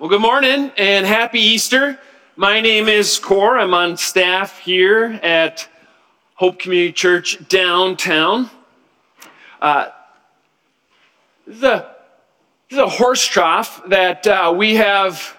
Well, good morning and happy Easter. My name is Cor. I'm on staff here at Hope Community Church downtown. This is a horse trough that we have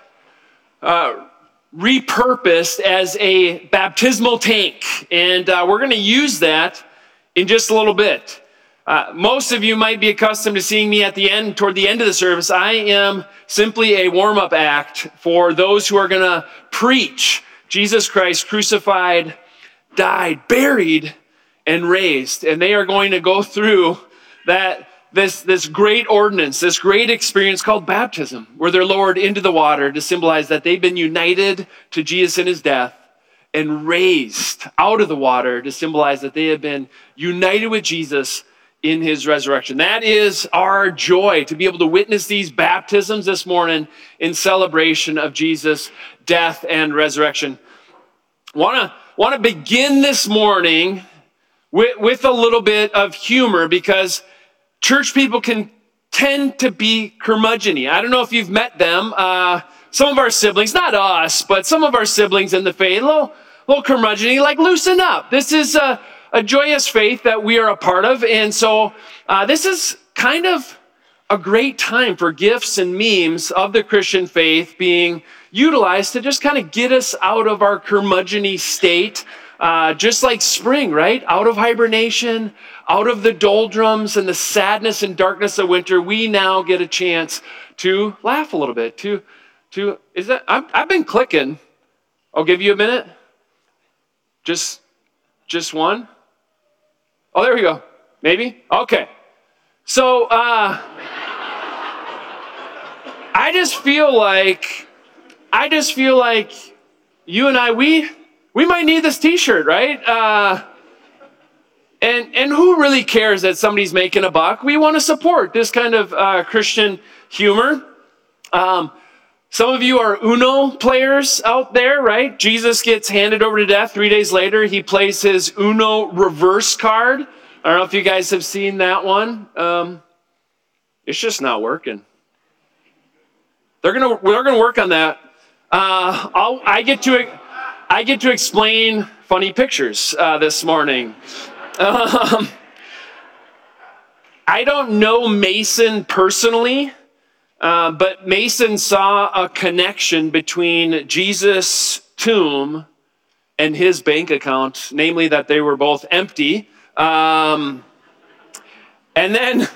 repurposed as a baptismal tank, and we're going to use that in just a little bit. Most of you might be accustomed to seeing me toward the end of the service. I am simply a warm-up act for those who are going to preach Jesus Christ crucified, died, buried, and raised. And they are going to go through this great ordinance, this great experience called baptism, where they're lowered into the water to symbolize that they've been united to Jesus in his death, and raised out of the water to symbolize that they have been united with Jesus in his resurrection. That is our joy, to be able to witness these baptisms this morning in celebration of Jesus' death and resurrection. Want to begin this morning with a little bit of humor, because church people can tend to be curmudgeon-y. I don't know if you've met them. Some of our siblings, not us, but some of our siblings in the faith, a little curmudgeon-y, like loosen up. This is a joyous faith that we are a part of. And so this is kind of a great time for gifts and memes of the Christian faith being utilized to just kind of get us out of our curmudgeon-y state, just like spring, right? Out of hibernation, out of the doldrums and the sadness and darkness of winter, we now get a chance to laugh a little bit. I've been clicking. I'll give you a minute. Just one. Oh, there we go. Maybe? Okay. So, I just feel like you and I, we might need this t-shirt, right? And who really cares that somebody's making a buck? We want to support this kind of Christian humor. Some of you are Uno players out there, right? Jesus gets handed over to death. 3 days later, he plays his Uno reverse card. I don't know if you guys have seen that one. It's just not working. We're gonna work on that. I get to explain funny pictures this morning. I don't know Mason personally. But Mason saw a connection between Jesus' tomb and his bank account, namely that they were both empty. And then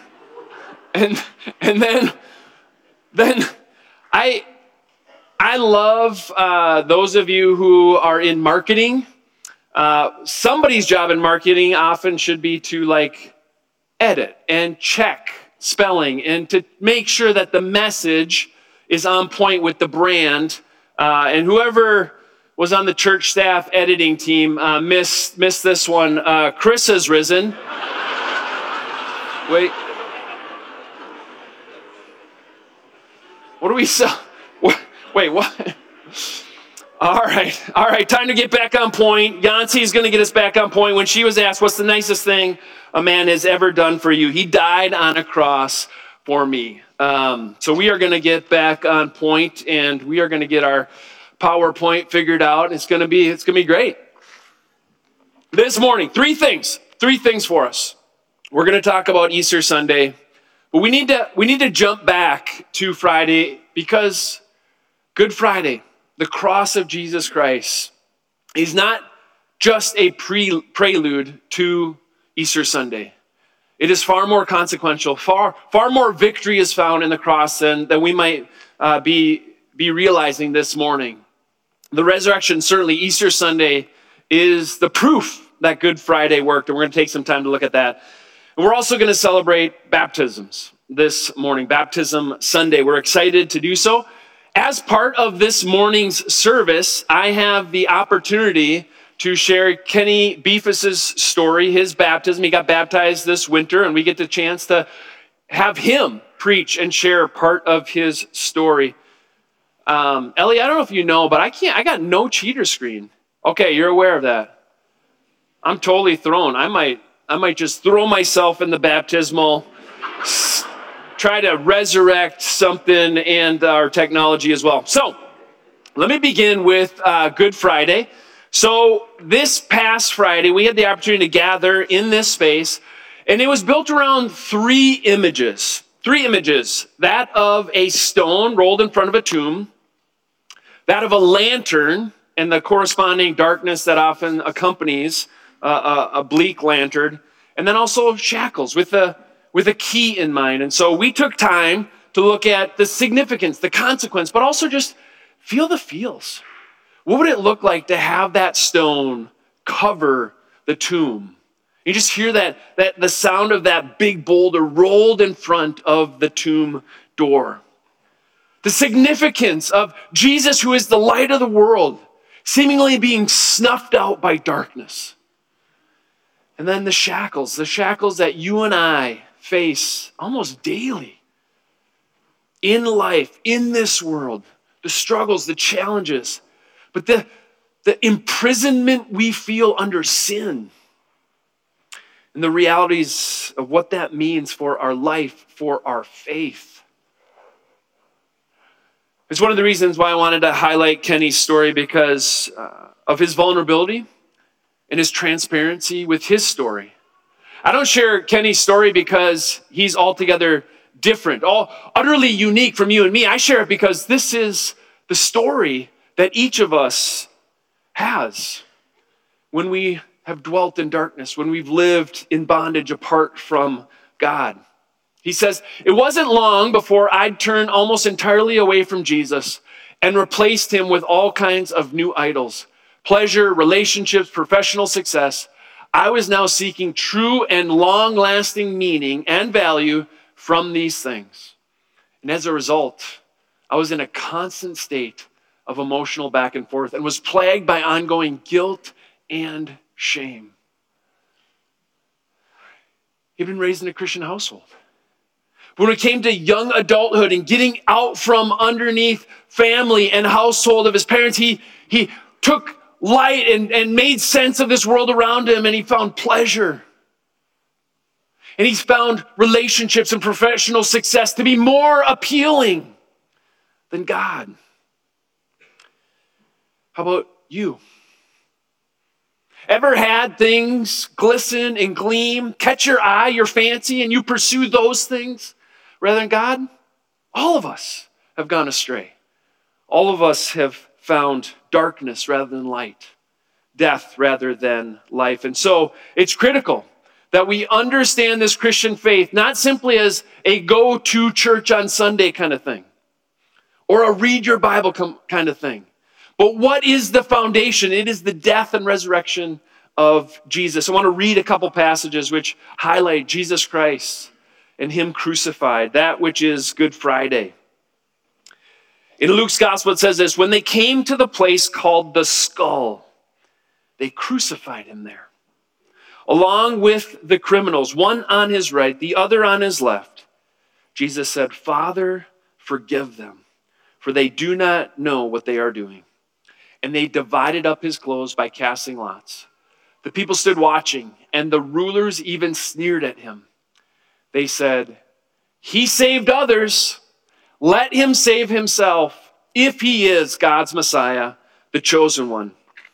I love those of you who are in marketing. Somebody's job in marketing often should be to edit and check spelling and to make sure that the message is on point with the brand. And whoever was on the church staff editing team missed this one. Chris has risen. Wait. What do we sell? Wait, what? All right. Time to get back on point. Yancey's going to get us back on point. When she was asked, what's the nicest thing a man has ever done for you? He died on a cross for me. So we are going to get back on point, and we are going to get our PowerPoint figured out. It's going to be great. This morning, three things for us. We're going to talk about Easter Sunday, but we need to jump back to Friday, because Good Friday, the cross of Jesus Christ, is not just a prelude to Easter Sunday. It is far more consequential. Far more victory is found in the cross than we might be realizing this morning. The resurrection, certainly Easter Sunday, is the proof that Good Friday worked, and we're going to take some time to look at that. And we're also going to celebrate baptisms this morning, Baptism Sunday. We're excited to do so. As part of this morning's service, I have the opportunity to share Kenny Beefus's story, his baptism. He got baptized this winter, and we get the chance to have him preach and share part of his story. Ellie, I don't know if you know, but I got no cheater screen. Okay, you're aware of that. I'm totally thrown. I might just throw myself in the baptismal try to resurrect something and our technology as well. So let me begin with Good Friday. So this past Friday, we had the opportunity to gather in this space, and it was built around three images. That of a stone rolled in front of a tomb, that of a lantern and the corresponding darkness that often accompanies a bleak lantern, and then also shackles with a key in mind. And so we took time to look at the significance, the consequence, but also just feel the feels. What would it look like to have that stone cover the tomb? You just hear that the sound of that big boulder rolled in front of the tomb door. The significance of Jesus, who is the light of the world, seemingly being snuffed out by darkness. And then the shackles that you and I face almost daily in life, in this world, the struggles, the challenges, but the imprisonment we feel under sin. And the realities of what that means for our life, for our faith. It's one of the reasons why I wanted to highlight Kenny's story, because of his vulnerability and his transparency with his story. I don't share Kenny's story because he's altogether different, all utterly unique from you and me. I share it because this is the story that each of us has when we have dwelt in darkness, when we've lived in bondage apart from God. He says, it wasn't long before I'd turned almost entirely away from Jesus and replaced him with all kinds of new idols. Pleasure, relationships, professional success. I was now seeking true and long-lasting meaning and value from these things. And as a result, I was in a constant state of emotional back and forth and was plagued by ongoing guilt and shame. He'd been raised in a Christian household. But when it came to young adulthood and getting out from underneath family and household of his parents, he took light and made sense of this world around him, and he found pleasure. And he's found relationships and professional success to be more appealing than God. How about you? Ever had things glisten and gleam, catch your eye, your fancy, and you pursue those things rather than God? All of us have gone astray. All of us have found darkness rather than light, death rather than life. And so it's critical that we understand this Christian faith not simply as a go-to church on Sunday kind of thing, or a read your Bible kind of thing. But what is the foundation? It is the death and resurrection of Jesus. I want to read a couple passages which highlight Jesus Christ and him crucified, that which is Good Friday. In Luke's gospel, it says this: when they came to the place called the Skull, they crucified him there, along with the criminals, one on his right, the other on his left. Jesus said, Father, forgive them, for they do not know what they are doing. And they divided up his clothes by casting lots. The people stood watching, and the rulers even sneered at him. They said, he saved others. Let him save himself, if he is God's Messiah, the chosen one.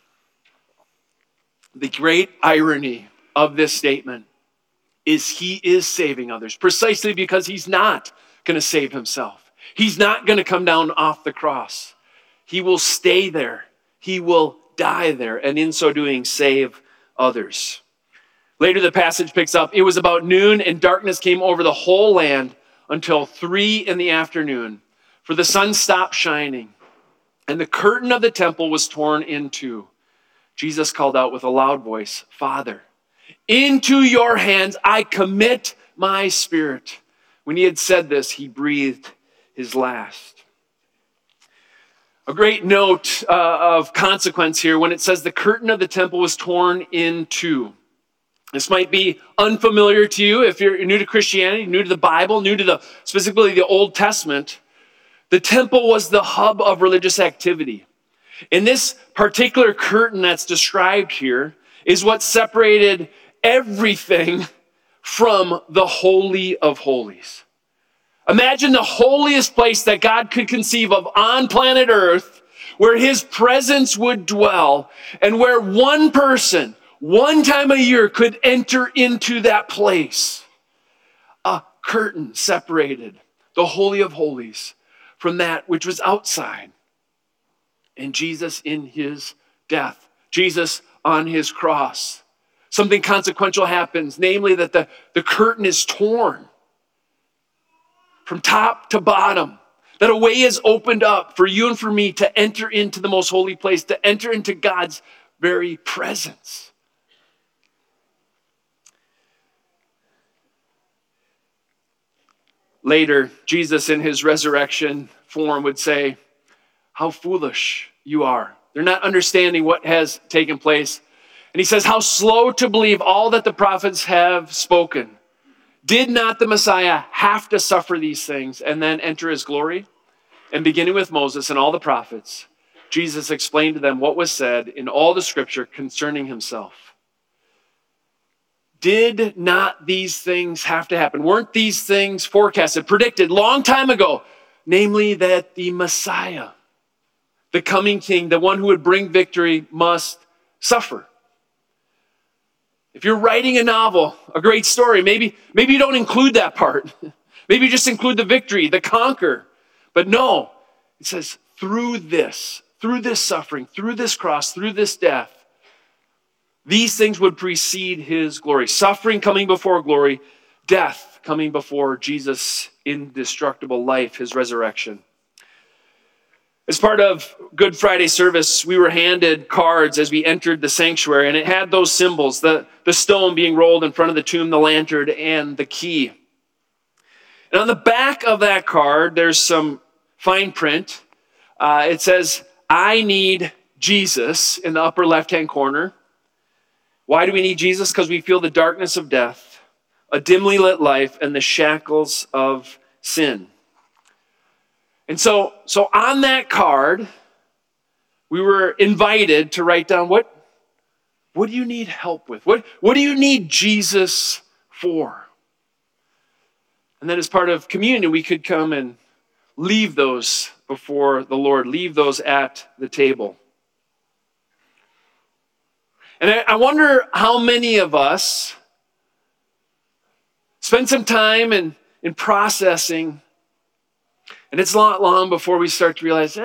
The great irony of this statement is he is saving others, precisely because he's not going to save himself. He's not going to come down off the cross. He will stay there. He will die there, and in so doing, save others. Later, the passage picks up, it was about noon, and darkness came over the whole land until 3 p.m, for the sun stopped shining, and the curtain of the temple was torn in two. Jesus called out with a loud voice, Father, into your hands I commit my spirit. When he had said this, he breathed his last. A great note of consequence here when it says the curtain of the temple was torn in two. This might be unfamiliar to you if you're new to Christianity, new to the Bible, new to specifically the Old Testament. The temple was the hub of religious activity. And this particular curtain that's described here is what separated everything from the Holy of Holies. Imagine the holiest place that God could conceive of on planet Earth, where his presence would dwell, and where one person, one time a year, could enter into that place. A curtain separated the Holy of Holies from that which was outside. And Jesus in his death, Jesus on his cross, something consequential happens, namely that the curtain is torn from top to bottom, that a way is opened up for you and for me to enter into the most holy place, to enter into God's very presence. Later, Jesus in his resurrection form would say, how foolish you are. They're not understanding what has taken place. And he says, how slow to believe all that the prophets have spoken. Did not the Messiah have to suffer these things and then enter his glory? And beginning with Moses and all the prophets, Jesus explained to them what was said in all the scripture concerning himself. Did not these things have to happen? Weren't these things forecasted, predicted long time ago? Namely that the Messiah, the coming king, the one who would bring victory, must suffer. If you're writing a novel, a great story, maybe you don't include that part. Maybe you just include the victory, the conquer. But no, it says through this suffering, through this cross, through this death, these things would precede his glory. Suffering coming before glory, death coming before Jesus' indestructible life, his resurrection. As part of Good Friday service, we were handed cards as we entered the sanctuary, and it had those symbols, the stone being rolled in front of the tomb, the lantern, and the key. And on the back of that card, there's some fine print. It says, I need Jesus in the upper left-hand corner. Why do we need Jesus? Because we feel the darkness of death, a dimly lit life, and the shackles of sin. And so on that card, we were invited to write down what do you need help with? What do you need Jesus for? And then as part of communion, we could come and leave those before the Lord, leave those at the table. And I wonder how many of us spend some time in processing. And it's not long before we start to realize,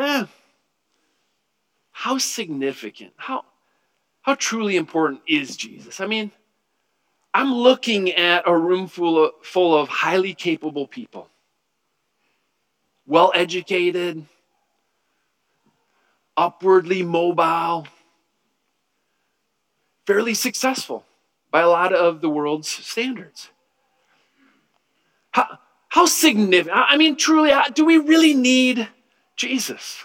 how significant, how truly important is Jesus? I mean, I'm looking at a room full of highly capable people, well-educated, upwardly mobile, fairly successful by a lot of the world's standards. How significant, I mean, truly, do we really need Jesus?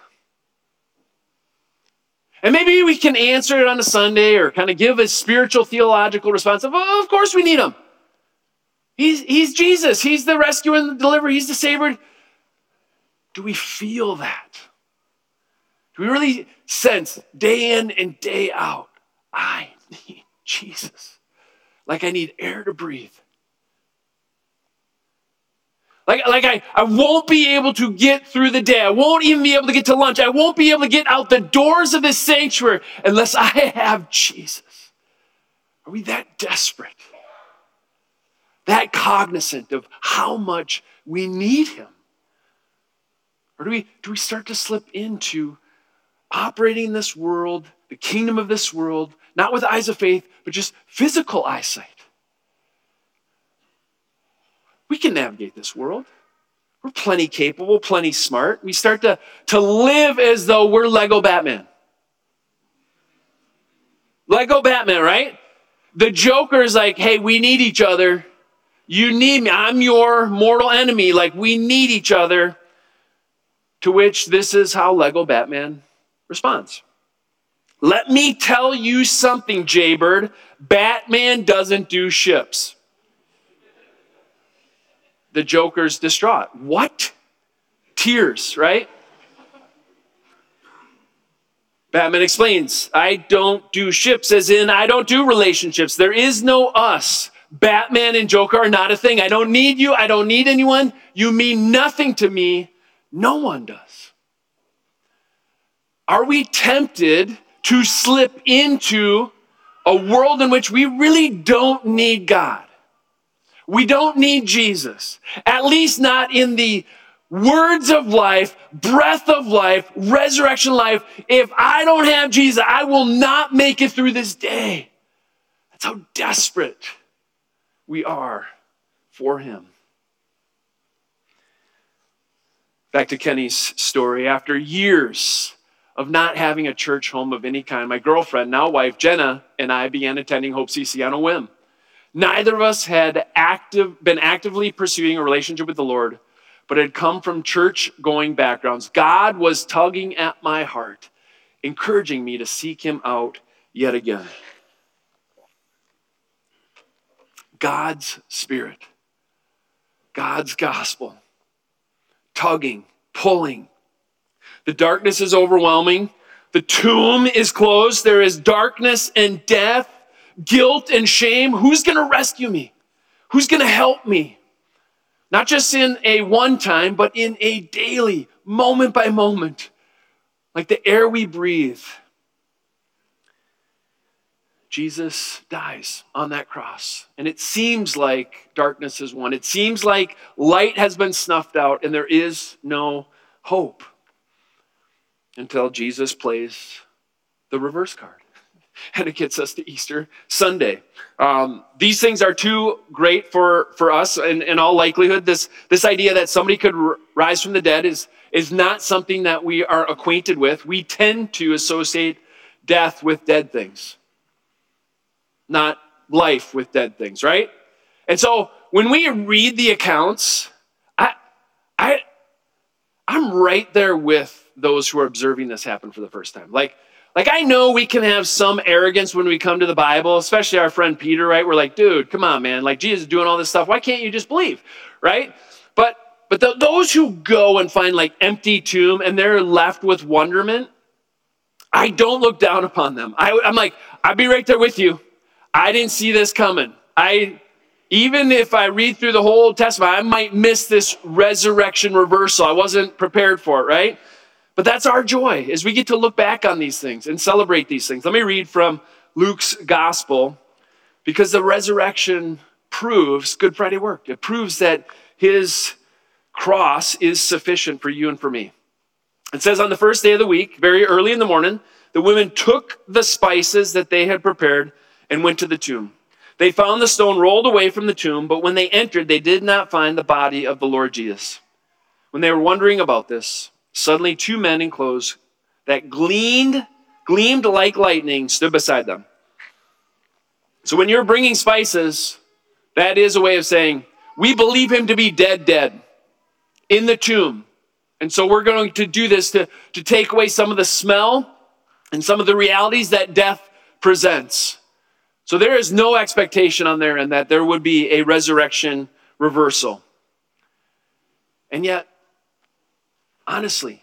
And maybe we can answer it on a Sunday or kind of give a spiritual, theological response of, oh, of course we need him. He's Jesus. He's the rescuer and the deliverer. He's the savior. Do we feel that? Do we really sense day in and day out, I need Jesus, like I need air to breathe? Like I won't be able to get through the day. I won't even be able to get to lunch. I won't be able to get out the doors of this sanctuary unless I have Jesus. Are we that desperate? That cognizant of how much we need him? Or do we start to slip into operating in this world, the kingdom of this world, not with eyes of faith, but just physical eyesight? We can navigate this world. We're plenty capable, plenty smart. We start to live as though we're Lego Batman. Lego Batman, right? The Joker is like, hey, we need each other. You need me. I'm your mortal enemy. Like, we need each other. To which this is how Lego Batman responds. Let me tell you something, Jaybird. Batman doesn't do ships. The Joker's distraught. What? Tears, right? Batman explains, I don't do ships, as in I don't do relationships. There is no us. Batman and Joker are not a thing. I don't need you. I don't need anyone. You mean nothing to me. No one does. Are we tempted to slip into a world in which we really don't need God? We don't need Jesus, at least not in the words of life, breath of life, resurrection life. If I don't have Jesus, I will not make it through this day. That's how desperate we are for him. Back to Kenny's story. After years of not having a church home of any kind, my girlfriend, now wife, Jenna, and I began attending Hope CC on a whim. Neither of us had been actively pursuing a relationship with the Lord, but had come from church-going backgrounds. God was tugging at my heart, encouraging me to seek him out yet again. God's Spirit, God's gospel, tugging, pulling. The darkness is overwhelming. The tomb is closed. There is darkness and death, guilt and shame. Who's going to rescue me? Who's going to help me? Not just in a one time, but in a daily, moment by moment, like the air we breathe. Jesus dies on that cross. And it seems like darkness has won. It seems like light has been snuffed out and there is no hope until Jesus plays the reverse card. And it gets us to Easter Sunday. These things are too great for us in all likelihood. This idea that somebody could rise from the dead is not something that we are acquainted with. We tend to associate death with dead things, not life with dead things, right? And so when we read the accounts, I'm right there with those who are observing this happen for the first time. Like I know we can have some arrogance when we come to the Bible, especially our friend Peter, right? We're like, dude, come on, man. Like Jesus is doing all this stuff. Why can't you just believe, right? But those who go and find like empty tomb and they're left with wonderment, I don't look down upon them. I'm like, I'd be right there with you. I didn't see this coming. Even if I read through the whole Old Testament, I might miss this resurrection reversal. I wasn't prepared for it, right? But that's our joy, is we get to look back on these things and celebrate these things. Let me read from Luke's gospel, because the resurrection proves Good Friday worked. It proves that his cross is sufficient for you and for me. It says, on the first day of the week, very early in the morning, the women took the spices that they had prepared and went to the tomb. They found the stone rolled away from the tomb, but when they entered, they did not find the body of the Lord Jesus. When they were wondering about this, suddenly two men in clothes that gleamed like lightning stood beside them. So when you're bringing spices, that is a way of saying, we believe him to be dead, in the tomb. And so we're going to do this to take away some of the smell and some of the realities that death presents. So there is no expectation on their end that there would be a resurrection reversal. And yet, honestly,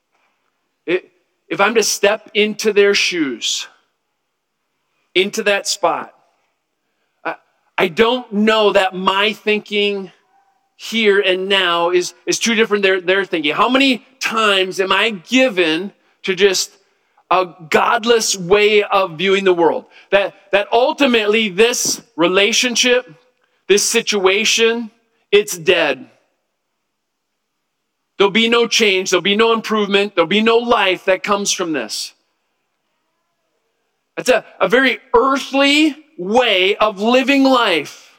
if I'm to step into their shoes, into that spot, I don't know that my thinking here and now is too different than their thinking. How many times am I given to just a godless way of viewing the world? That ultimately this relationship, this situation, it's dead. There'll be no change. There'll be no improvement. There'll be no life that comes from this. It's a very earthly way of living life.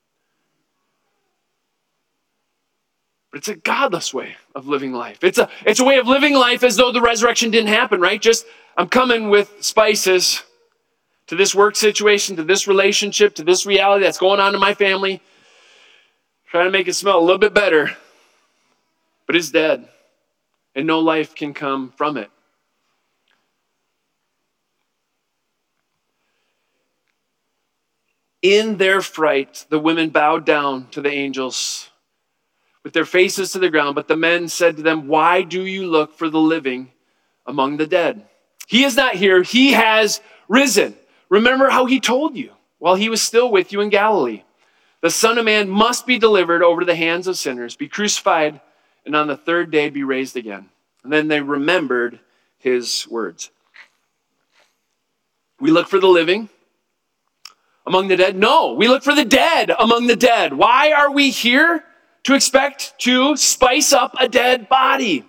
But it's a godless way of living life. It's a way of living life as though the resurrection didn't happen, right? Just, I'm coming with spices to this work situation, to this relationship, to this reality that's going on in my family. Trying to make it smell a little bit better. But it's dead, and no life can come from it. In their fright, the women bowed down to the angels with their faces to the ground, but the men said to them, why do you look for the living among the dead? He is not here, he has risen. Remember how he told you while he was still with you in Galilee. the Son of Man must be delivered over to the hands of sinners, be crucified, and on the third day be raised again. And then they remembered his words. We look for the living among the dead? No, we look for the dead among the dead. Why are we here? To expect to spice up a dead body.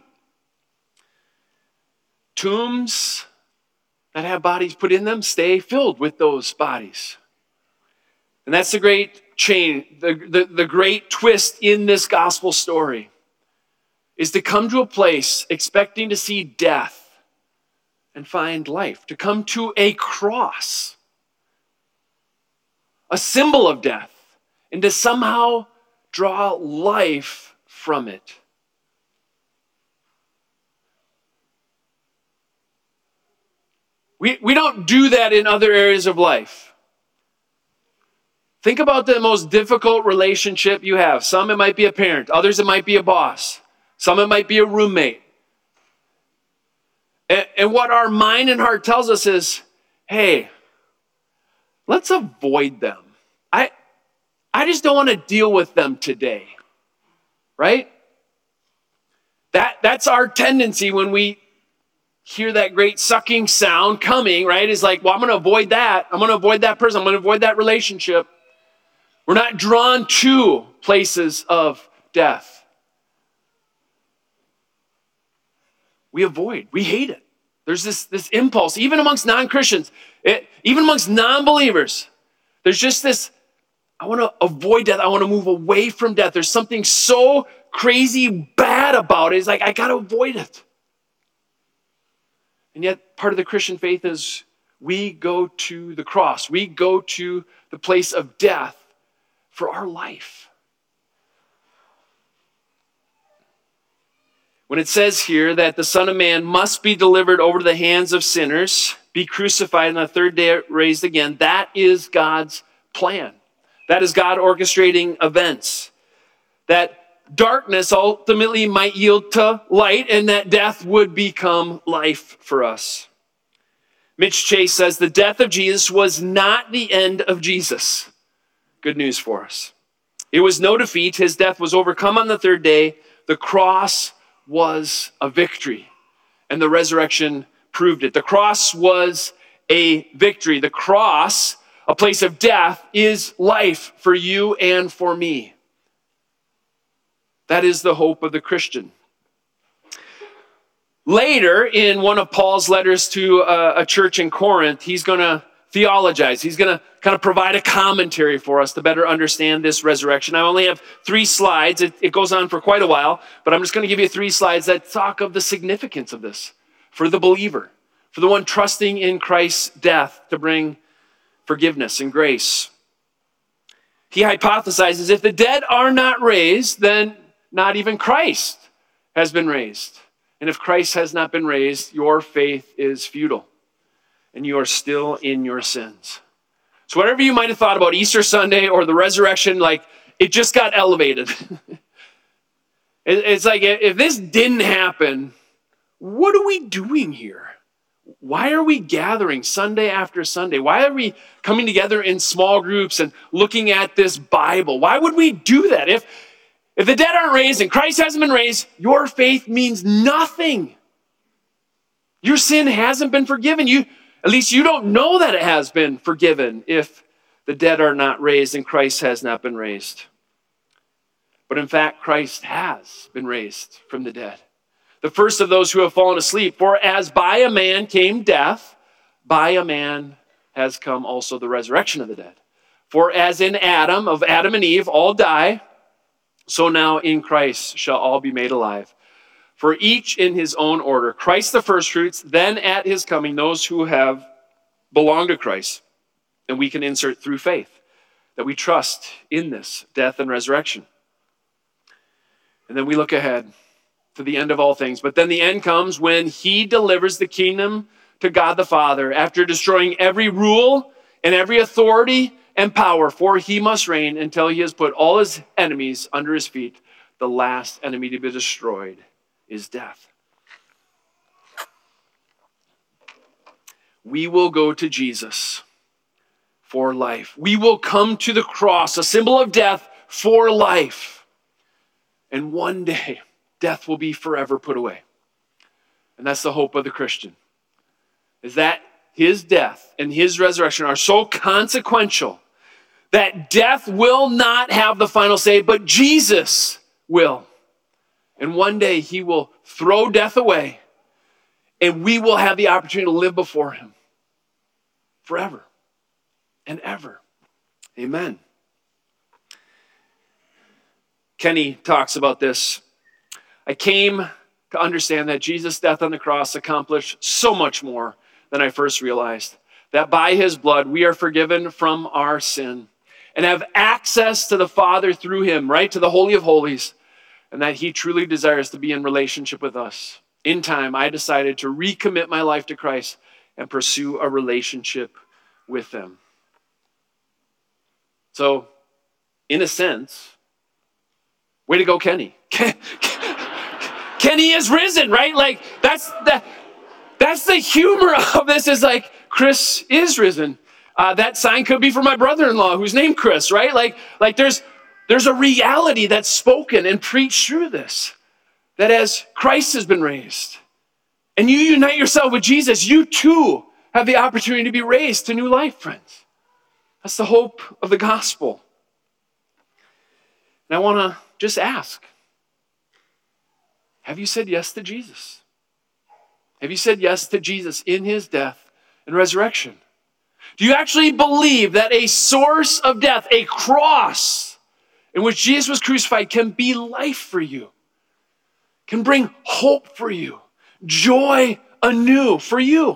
Tombs that have bodies put in them stay filled with those bodies. And that's the great change, the great twist in this gospel story, is to come to a place expecting to see death and find life, to come to a cross, a symbol of death, and to somehow draw life from it. We don't do that in other areas of life. Think about the most difficult relationship you have. Some it might be a parent, others it might be a boss, some it might be a roommate. And what our mind and heart tells us is, hey, let's avoid them. I just don't want to deal with them today, right? That's our tendency when we hear that great sucking sound coming, right? Is like, well, I'm going to avoid that. I'm going to avoid that person. I'm going to avoid that relationship. We're not drawn to places of death. We avoid. We hate it. There's this impulse, even amongst non-Christians, even amongst non-believers. There's just this, I want to avoid death. I want to move away from death. There's something so crazy bad about it. It's like, I got to avoid it. And yet, part of the Christian faith is we go to the cross. We go to the place of death for our life. When it says here that the Son of Man must be delivered over to the hands of sinners, be crucified, and on the third day raised again, that is God's plan. That is God orchestrating events. That darkness ultimately might yield to light, and that death would become life for us. Mitch Chase says the death of Jesus was not the end of Jesus. Good news for us. It was no defeat. His death was overcome on the third day. The cross was a victory, and the resurrection proved it. The cross was a victory. The cross, a place of death, is life for you and for me. That is the hope of the Christian. Later, in one of Paul's letters to a church in Corinth, he's going to theologize. He's going to kind of provide a commentary for us to better understand this resurrection. I only have 3 slides. It goes on for quite a while, but I'm just going to give you 3 slides that talk of the significance of this for the believer, for the one trusting in Christ's death to bring forgiveness and grace. He hypothesizes if the dead are not raised, then not even Christ has been raised. And if Christ has not been raised, your faith is futile, and you are still in your sins. So whatever you might have thought about Easter Sunday or the resurrection, like, it just got elevated. It's like, if this didn't happen, what are we doing here? Why are we gathering Sunday after Sunday? Why are we coming together in small groups and looking at this Bible? Why would we do that? If the dead aren't raised and Christ hasn't been raised, your faith means nothing. Your sin hasn't been forgiven. At least you don't know that it has been forgiven if the dead are not raised and Christ has not been raised. But in fact, Christ has been raised from the dead. The first of those who have fallen asleep. For as by a man came death, by a man has come also the resurrection of the dead. For as in Adam, of Adam and Eve, all die, so now in Christ shall all be made alive. For each in his own order. Christ the firstfruits, then at his coming, those who have belonged to Christ. And we can insert through faith that we trust in this death and resurrection. And then we look ahead to the end of all things. But then the end comes when he delivers the kingdom to God the Father after destroying every rule and every authority and power, for he must reign until he has put all his enemies under his feet. The last enemy to be destroyed is death. We will go to Jesus for life. We will come to the cross, a symbol of death, for life. And one day, death will be forever put away. And that's the hope of the Christian, is that his death and his resurrection are so consequential that death will not have the final say, but Jesus will. And one day he will throw death away, and we will have the opportunity to live before him forever and ever. Amen. Kenny talks about this. I came to understand that Jesus' death on the cross accomplished so much more than I first realized. That by his blood we are forgiven from our sin and have access to the Father through him, right to the Holy of Holies, and that he truly desires to be in relationship with us. In time, I decided to recommit my life to Christ and pursue a relationship with him. So, in a sense, way to go, Kenny. Kenny is risen, right? Like, that's the humor of this, is like, Chris is risen. That sign could be for my brother-in-law who's named Chris, right? Like there's a reality that's spoken and preached through this, that as Christ has been raised and you unite yourself with Jesus, you too have the opportunity to be raised to new life, friends. That's the hope of the gospel. And I want to just ask, have you said yes to Jesus? Have you said yes to Jesus in his death and resurrection? Do you actually believe that a source of death, a cross in which Jesus was crucified, can be life for you, can bring hope for you, joy anew for you?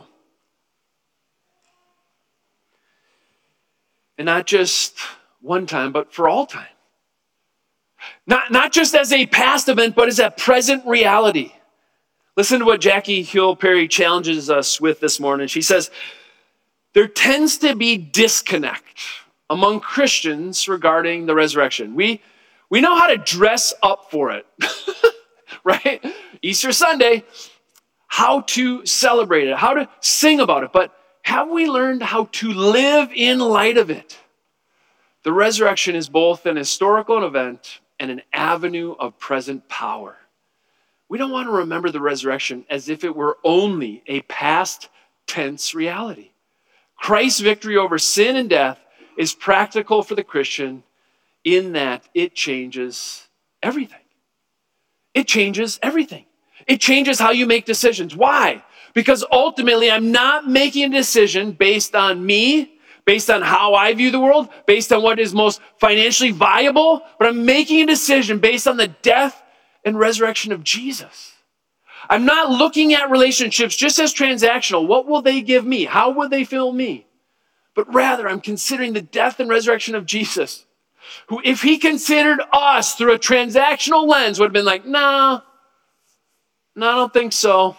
And not just one time, but for all time. Not just as a past event, but as a present reality. Listen to what Jackie Hill Perry challenges us with this morning. She says, there tends to be disconnect among Christians regarding the resurrection. We know how to dress up for it, right? Easter Sunday, how to celebrate it, how to sing about it, but have we learned how to live in light of it? The resurrection is both an historical event and an avenue of present power. We don't want to remember the resurrection as if it were only a past tense reality. Christ's victory over sin and death is practical for the Christian in that it changes everything. It changes everything. It changes how you make decisions. Why? Because ultimately, I'm not making a decision based on me, based on how I view the world, based on what is most financially viable, but I'm making a decision based on the death and resurrection of Jesus. I'm not looking at relationships just as transactional. What will they give me? How will they fill me? But rather, I'm considering the death and resurrection of Jesus, who, if he considered us through a transactional lens, would have been like, no, I don't think so.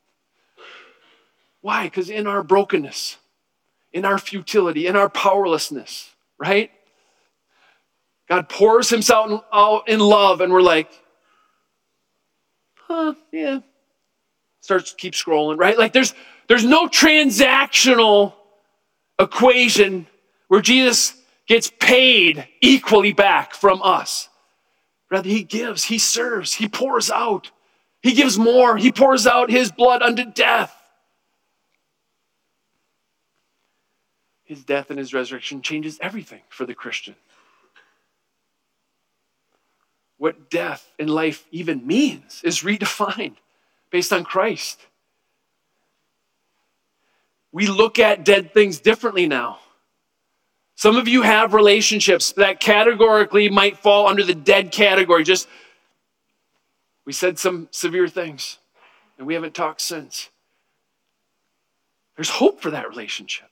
Why? Because in our brokenness, in our futility, in our powerlessness, right? God pours himself out in love, and we're like, yeah. Keep scrolling, right? Like there's no transactional equation where Jesus gets paid equally back from us. Rather, he gives, he serves, he pours out. He gives more. He pours out his blood unto death. His death and his resurrection changes everything for the Christian. What death and life even means is redefined based on Christ. We look at dead things differently now. Some of you have relationships that categorically might fall under the dead category. We said some severe things, and we haven't talked since. There's hope for that relationship.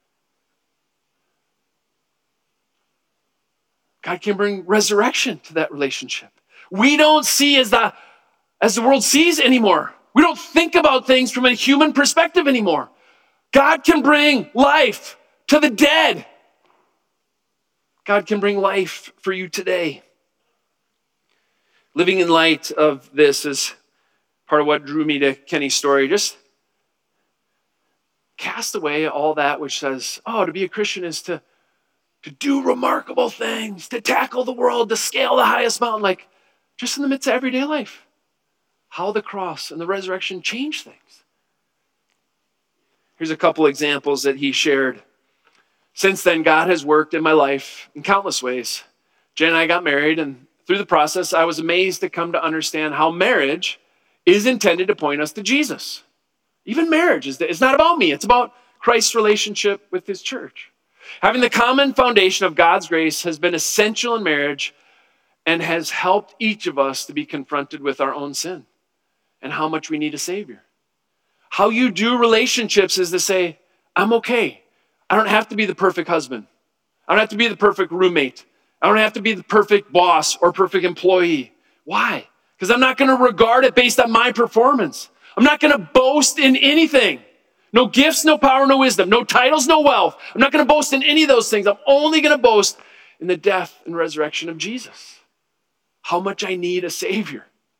God can bring resurrection to that relationship. We don't see as the world sees anymore. We don't think about things from a human perspective anymore. God can bring life to the dead. God can bring life for you today. Living in light of this is part of what drew me to Kenny's story. Just cast away all that which says, oh, to be a Christian is to do remarkable things, to tackle the world, to scale the highest mountain, like just in the midst of everyday life. How the cross and the resurrection change things. Here's a couple examples that he shared. Since then, God has worked in my life in countless ways. Jen and I got married, and through the process, I was amazed to come to understand how marriage is intended to point us to Jesus. Even marriage it's not about me. It's about Christ's relationship with his church. Having the common foundation of God's grace has been essential in marriage and has helped each of us to be confronted with our own sin and how much we need a Savior. How you do relationships is to say, I'm okay. I don't have to be the perfect husband. I don't have to be the perfect roommate. I don't have to be the perfect boss or perfect employee. Why? Because I'm not going to regard it based on my performance. I'm not going to boast in anything. No gifts, no power, no wisdom, no titles, no wealth. I'm not going to boast in any of those things. I'm only going to boast in the death and resurrection of Jesus. How much I need a Savior.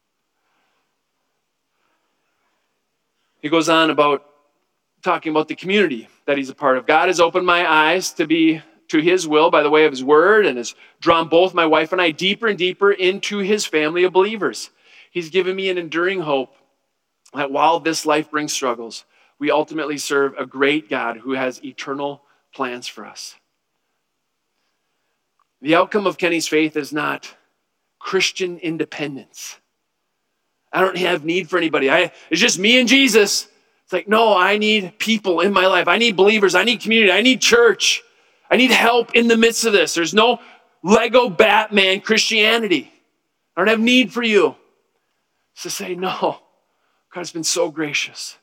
He goes on about talking about the community that he's a part of. God has opened my eyes to his will by the way of his word and has drawn both my wife and I deeper and deeper into his family of believers. He's given me an enduring hope that while this life brings struggles, we ultimately serve a great God who has eternal plans for us. The outcome of Kenny's faith is not Christian independence. I don't have need for anybody. It's just me and Jesus. It's like, no, I need people in my life. I need believers. I need community. I need church. I need help in the midst of this. There's no Lego Batman Christianity. I don't have need for you. It's to say, no, God has been so gracious.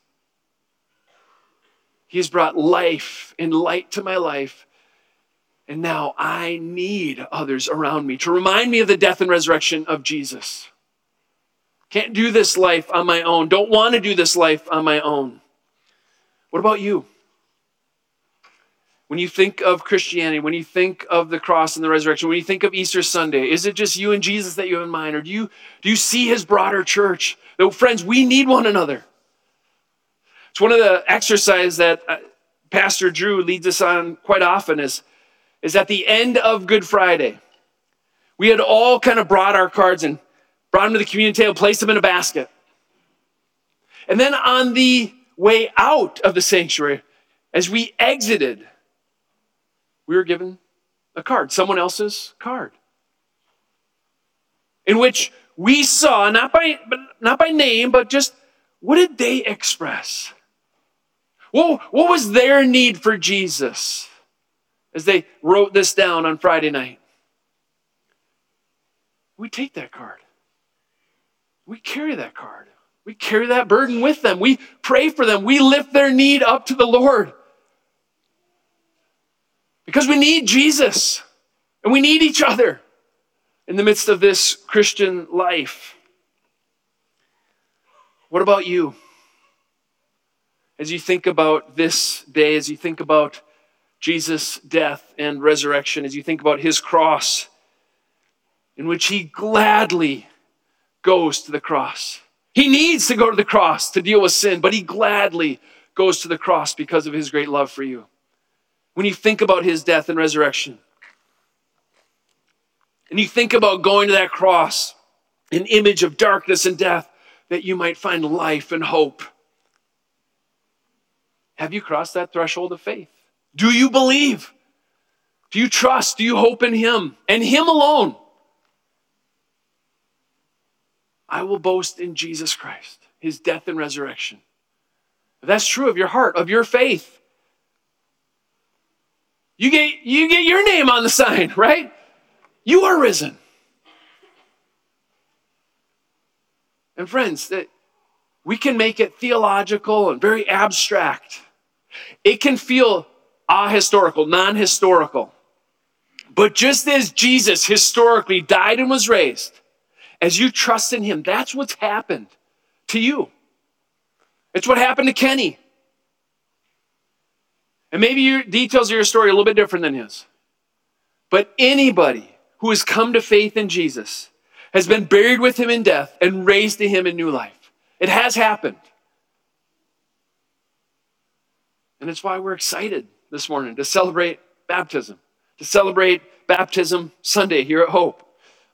He has brought life and light to my life. And now I need others around me to remind me of the death and resurrection of Jesus. Can't do this life on my own. Don't want to do this life on my own. What about you? When you think of Christianity, when you think of the cross and the resurrection, when you think of Easter Sunday, is it just you and Jesus that you have in mind? Or do you see his broader church? Friends, we need one another. It's one of the exercises that Pastor Drew leads us on quite often is at the end of Good Friday. We had all kind of brought our cards and brought them to the communion table, placed them in a basket. And then on the way out of the sanctuary, as we exited, we were given a card, someone else's card, in which we saw, not by name, but just what did they express? What was their need for Jesus as they wrote this down on Friday night? We take that card. We carry that card. We carry that burden with them. We pray for them. We lift their need up to the Lord. Because we need Jesus. And we need each other in the midst of this Christian life. What about you? As you think about this day, as you think about Jesus' death and resurrection, as you think about his cross, in which he gladly goes to the cross. He needs to go to the cross to deal with sin, but he gladly goes to the cross because of his great love for you. When you think about his death and resurrection, and you think about going to that cross, an image of darkness and death, that you might find life and hope. Have you crossed that threshold of faith? Do you believe? Do you trust? Do you hope in him and him alone? I will boast in Jesus Christ, his death and resurrection. If that's true of your heart, of your faith, you get your name on the sign, right? You are risen. And friends, that we can make it theological and very abstract. It can feel ahistorical, non-historical. But just as Jesus historically died and was raised, as you trust in him, that's what's happened to you. It's what happened to Kenny. And maybe your details of your story are a little bit different than his. But anybody who has come to faith in Jesus has been buried with him in death and raised to him in new life. It has happened. And it's why we're excited this morning to celebrate baptism, to celebrate Baptism Sunday here at Hope.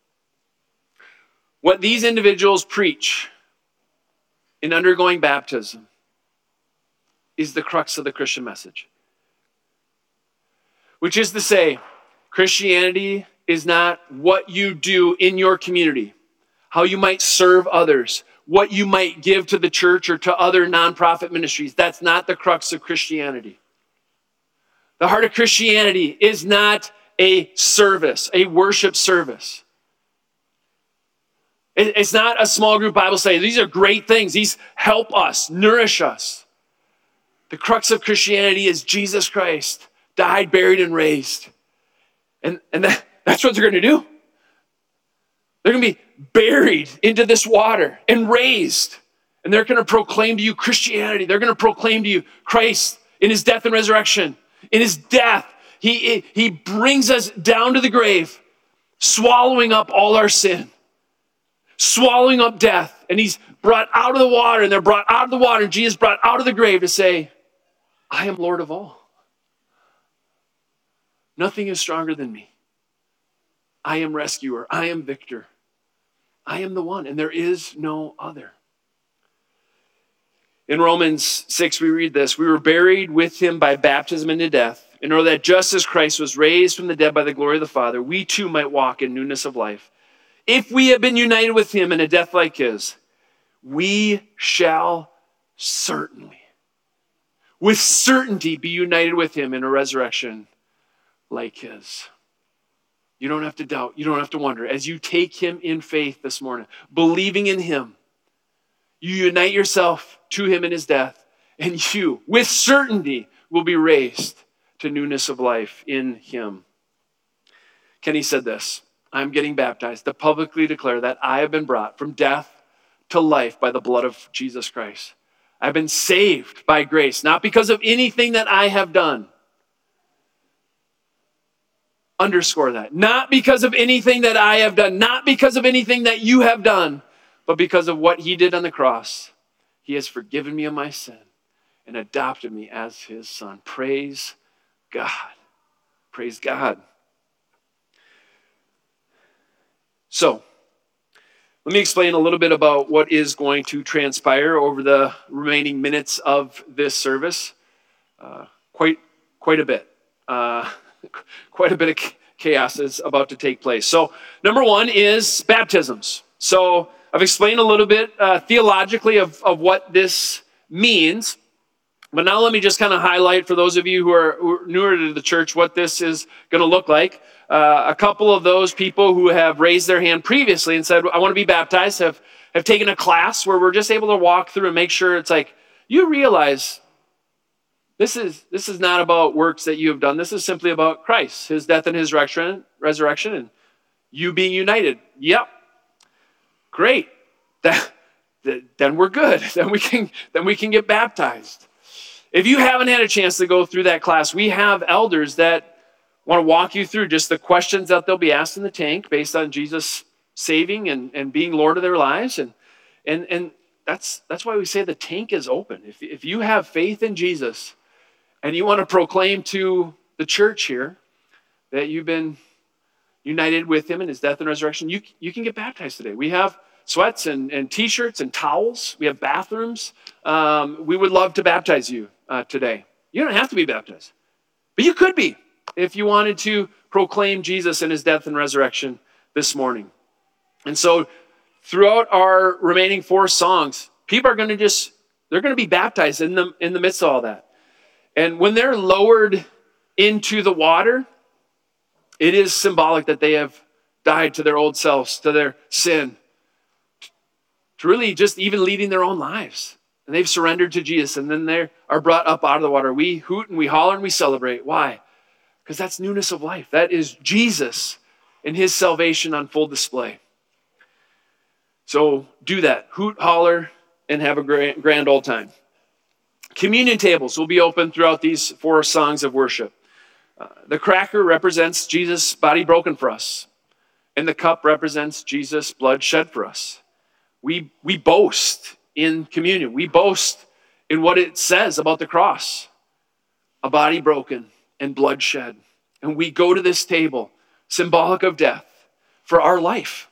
What these individuals preach in undergoing baptism is the crux of the Christian message. Which is to say, Christianity is not what you do in your community, how you might serve others, what you might give to the church or to other nonprofit ministries. That's not the crux of Christianity. The heart of Christianity is not a service, a worship service. It's not a small group Bible study. These are great things. These help us, nourish us. The crux of Christianity is Jesus Christ died, buried, and raised. And that's what they're going to do. They're going to be buried into this water and raised. And they're going to proclaim to you Christianity. They're going to proclaim to you Christ in his death and resurrection. In his death, he brings us down to the grave, swallowing up all our sin, swallowing up death. And he's brought out of the water, and they're brought out of the water, and Jesus brought out of the grave to say, I am Lord of all. Nothing is stronger than me. I am rescuer. I am victor. I am the one, and there is no other. In Romans 6, we read this: we were buried with him by baptism into death, in order that just as Christ was raised from the dead by the glory of the Father, we too might walk in newness of life. If we have been united with him in a death like his, we shall certainly, with certainty, be united with him in a resurrection like his. You don't have to doubt. You don't have to wonder. As you take him in faith this morning, believing in him, you unite yourself to him in his death, and you, with certainty, will be raised to newness of life in him. Kenny said this: I'm getting baptized to publicly declare that I have been brought from death to life by the blood of Jesus Christ. I've been saved by grace, not because of anything that I have done. Underscore that. Not because of anything that I have done, not because of anything that you have done, but because of what he did on the cross. He has forgiven me of my sin and adopted me as his son. Praise God. Praise God. So, let me explain a little bit about what is going to transpire over the remaining minutes of this service. Quite a bit. Quite a bit of chaos is about to take place. So, number one is baptisms. So, I've explained a little bit theologically of what this means. But now let me just kind of highlight for those of you who are newer to the church what this is going to look like. A couple of those people who have raised their hand previously and said, I want to be baptized, have taken a class where we're just able to walk through and make sure it's like, you realize this is not about works that you have done. This is simply about Christ, his death and his resurrection, and you being united. Yep. Great. Then we're good. Then we can get baptized. If you haven't had a chance to go through that class, we have elders that want to walk you through just the questions that they'll be asked in the tank based on Jesus saving and being Lord of their lives. And that's why we say the tank is open. If you have faith in Jesus and you want to proclaim to the church here that you've been united with him in his death and resurrection, you can get baptized today. We have sweats and t-shirts and towels. We have bathrooms. We would love to baptize you today. You don't have to be baptized, but you could be if you wanted to proclaim Jesus and his death and resurrection this morning. And so throughout our remaining 4 songs, people are going to they're going to be baptized in the midst of all that. And when they're lowered into the water, it is symbolic that they have died to their old selves, to their sin, to really just even leading their own lives. And they've surrendered to Jesus, and then they are brought up out of the water. We hoot and we holler and we celebrate. Why? Because that's newness of life. That is Jesus and his salvation on full display. So do that. Hoot, holler, and have a grand old time. Communion tables will be open throughout these 4 songs of worship. The cracker represents Jesus' body broken for us, and the cup represents Jesus' blood shed for us. We boast in communion. We boast in what it says about the cross. a body broken and blood shed. And we go to this table, symbolic of death, for our life.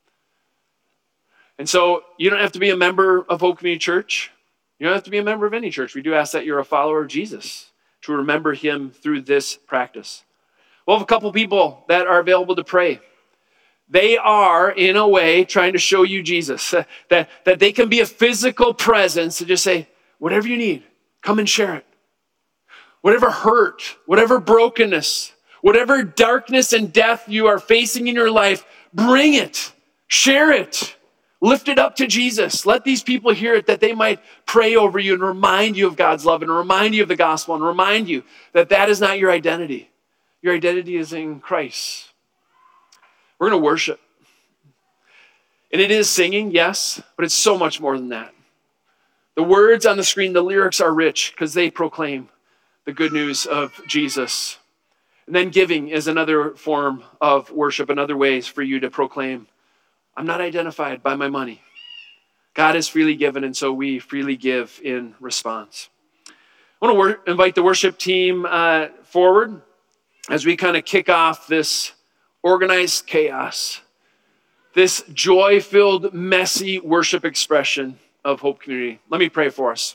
And so you don't have to be a member of Hope Community Church. You don't have to be a member of any church. We do ask that you're a follower of Jesus to remember him through this practice. We'll have a couple people that are available to pray. They are, in a way, trying to show you Jesus. That they can be a physical presence to just say, whatever you need, come and share it. Whatever hurt, whatever brokenness, whatever darkness and death you are facing in your life, bring it, share it, lift it up to Jesus. Let these people hear it, that they might pray over you and remind you of God's love and remind you of the gospel and remind you that that is not your identity. Your identity is in Christ. We're going to worship. And it is singing, yes, but it's so much more than that. The words on the screen, the lyrics are rich because they proclaim the good news of Jesus. And then giving is another form of worship, another ways for you to proclaim, I'm not identified by my money. God is freely given, and so we freely give in response. I want to invite the worship team forward as we kind of kick off this organized chaos, this joy-filled, messy worship expression of Hope Community. Let me pray for us.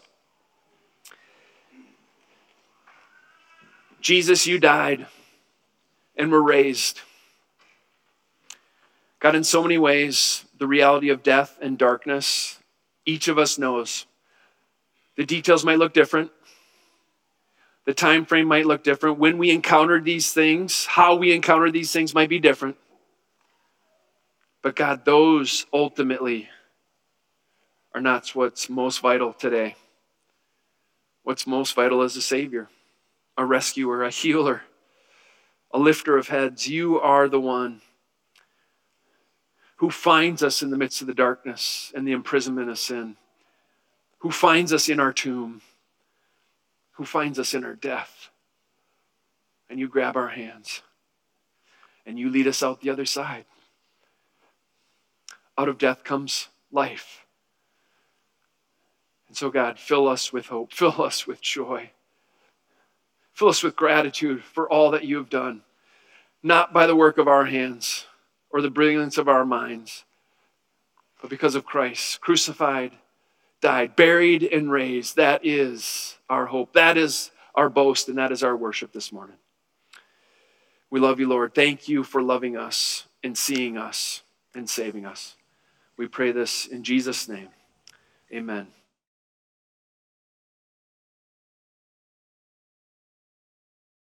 Jesus, you died and were raised. God, in so many ways, the reality of death and darkness, each of us knows. The details might look different. The time frame might look different. When we encounter these things, how we encounter these things might be different. But God, those ultimately are not what's most vital today. What's most vital is a Savior, a rescuer, a healer, a lifter of heads. You are the one who finds us in the midst of the darkness and the imprisonment of sin, who finds us in our tomb, who finds us in our death. And you grab our hands and you lead us out the other side. Out of death comes life. And so God, fill us with hope, fill us with joy, fill us with gratitude for all that you have done, not by the work of our hands or the brilliance of our minds, but because of Christ, crucified, died, buried, and raised. That is our hope. That is our boast, and that is our worship this morning. We love you, Lord. Thank you for loving us and seeing us and saving us. We pray this in Jesus' name. Amen.